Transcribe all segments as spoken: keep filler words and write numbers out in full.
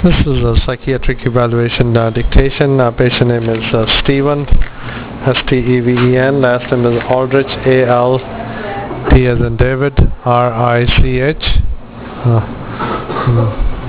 This is a psychiatric evaluation uh, dictation. Uh, patient name is uh, Steven, S T E V E N. Last name is Aldrich, A L D as in David, R I C H. Uh, hmm.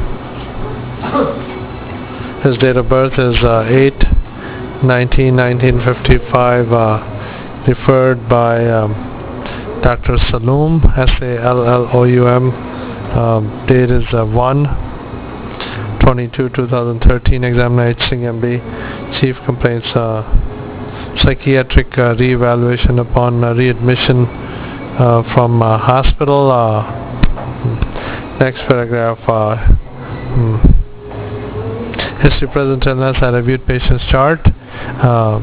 His date of birth is uh, eight nineteen nineteen fifty-five, uh, referred by um, Doctor Saloom, S A L L O U M. Um, date is uh, one twenty-two two thousand thirteen. Examination M B. Chief complaints, uh, psychiatric uh, re-evaluation upon uh, readmission uh, from uh, hospital. Uh, next paragraph. Uh, hmm. History, present illness. I reviewed patient's chart. Um,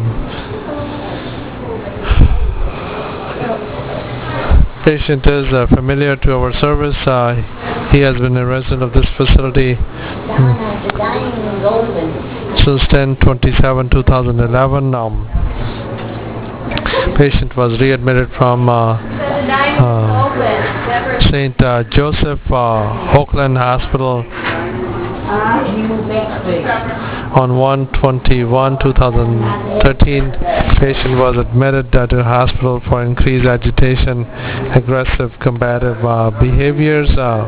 patient is uh, familiar to our service. Uh, he has been a resident of this facility hmm, since ten twenty-seven two thousand eleven. Um, patient was readmitted from uh, uh, Saint Uh, Joseph uh, Oakland Hospital on one twenty-one two thousand thirteen. Patient was admitted uh, to the hospital for increased agitation, aggressive, combative uh, behaviors. Uh,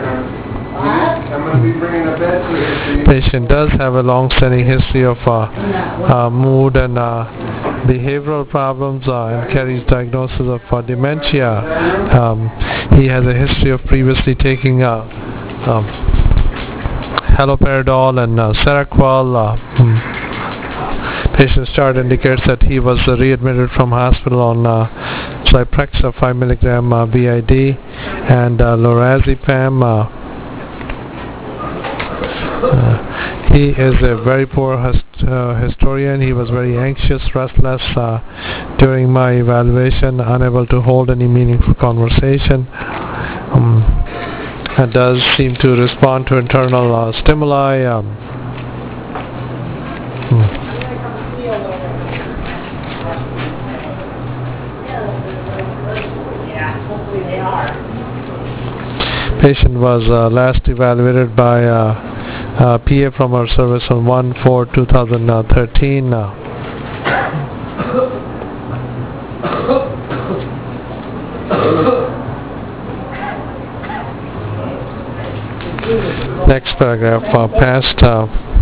patient does have a long-standing history of uh, uh, mood and uh, behavioral problems uh, and carries diagnosis of uh, dementia. Um, he has a history of previously taking uh, um, haloperidol and uh, Seroquel. Uh, hmm. Patient's chart indicates that he was uh, readmitted from hospital on uh, Zyprexa five milligram uh, B I D and uh, lorazepam. Uh, uh, he is a very poor hist uh, historian. He was very anxious, restless uh, during my evaluation, unable to hold any meaningful conversation. Um, and does seem to respond to internal uh, stimuli. Um, hmm. Patient was uh, last evaluated by uh, uh, P A from our service on one four two thousand thirteen. Uh, next paragraph, uh, past uh,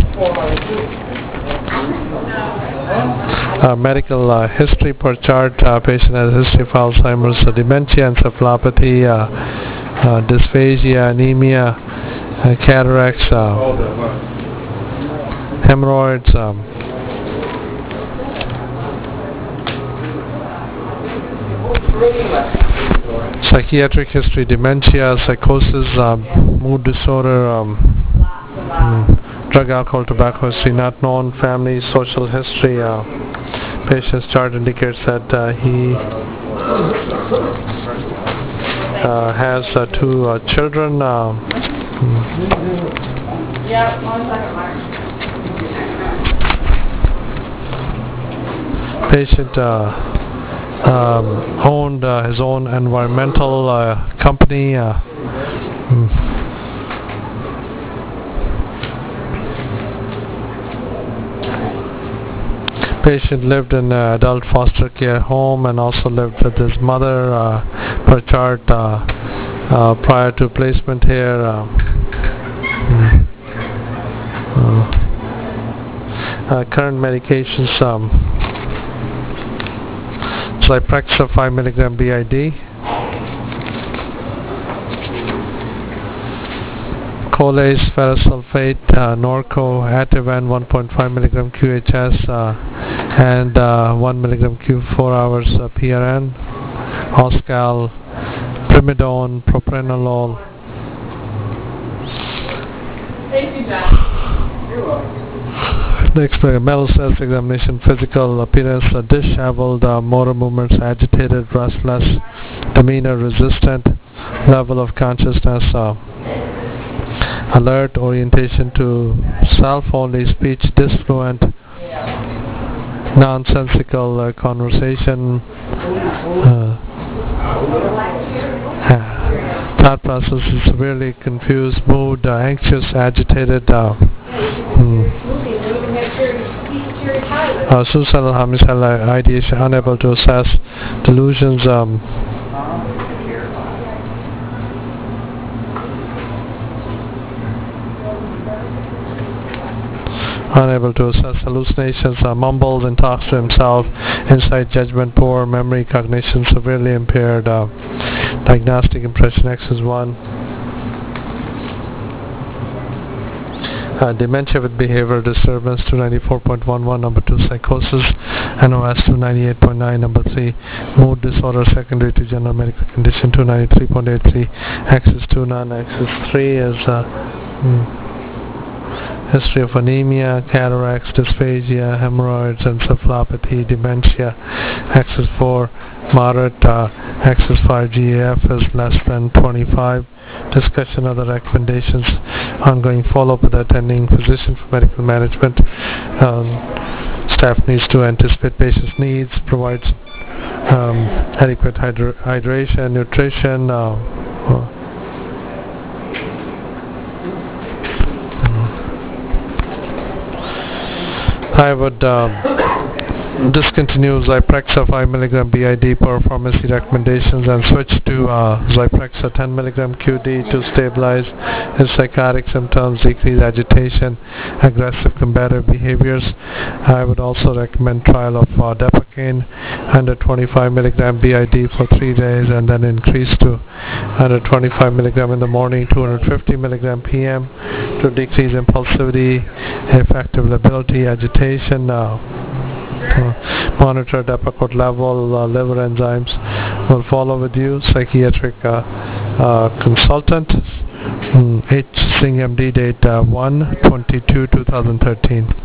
uh, medical uh, history per chart. Uh, patient has a history of Alzheimer's, uh, dementia, encephalopathy, uh, Uh, dysphagia, anemia, uh, cataracts, uh, hemorrhoids, um, psychiatric history, dementia, psychosis, uh, mood disorder, um, mm, drug, alcohol, tobacco history not known, family, social history. Uh, patient's chart indicates that uh, he Uh, has uh, two uh, children. Uh, yeah, one second, Mark. Patient uh, um, owned uh, his own environmental uh, company. Uh, mm. Patient lived in an adult foster care home and also lived with his mother uh, per chart uh, uh, prior to placement here. Uh, uh, current medications, um, Zyprexa five milligram B I D, Colace, ferrous sulfate, uh, Norco, Ativan one point five milligram Q H S, uh, and uh, one milligram Q four hours uh, P R N, Oscal, Primidone, Propranolol. Thank you, John. You're welcome. Next, uh, mental self examination, physical appearance, uh, disheveled, uh, motor movements, agitated, restless, demeanor, resistant, level of consciousness, uh, alert, orientation to self only, speech disfluent, nonsensical uh, conversation, uh, thought process is severely confused, mood, uh, anxious, agitated, uh, mm, uh, suicidal, homicidal ideation, unable to assess delusions, um, unable to assess hallucinations, uh, mumbles and talks to himself, insight, judgment, poor memory, cognition, severely impaired, uh, diagnostic impression X is one. Uh, dementia with behavioral disturbance two ninety-four point one one, number two psychosis, N O S two ninety-eight point nine, number three mood disorder secondary to general medical condition two ninety-three point eight three, X is two, non-X is three, is uh, hmm. history of anemia, cataracts, dysphagia, hemorrhoids, encephalopathy, dementia. X is four, moderate, uh, X is five, G A F is less than twenty-five. Discussion of the recommendations, ongoing follow-up with the attending physician for medical management. Um, staff needs to anticipate patients' needs, provides um, adequate hydra- hydration, nutrition, uh, uh, I would um, discontinue Zyprexa five milligram B I D per pharmacy recommendations and switch to uh, Zyprexa ten milligram Q D to stabilize his psychotic symptoms, decrease agitation, aggressive combative behaviors. I would also recommend trial of uh, Depakote one hundred twenty-five milligram B I D for three days and then increase to one hundred twenty-five milligram in the morning, two hundred fifty milligram P M to decrease impulsivity, affective lability, agitation. Uh, uh, monitor Depakote level, uh, liver enzymes. Will follow with you. Psychiatric uh, uh, consultant. Mm, H. Singh M D, date uh, one twenty-two two thousand thirteen.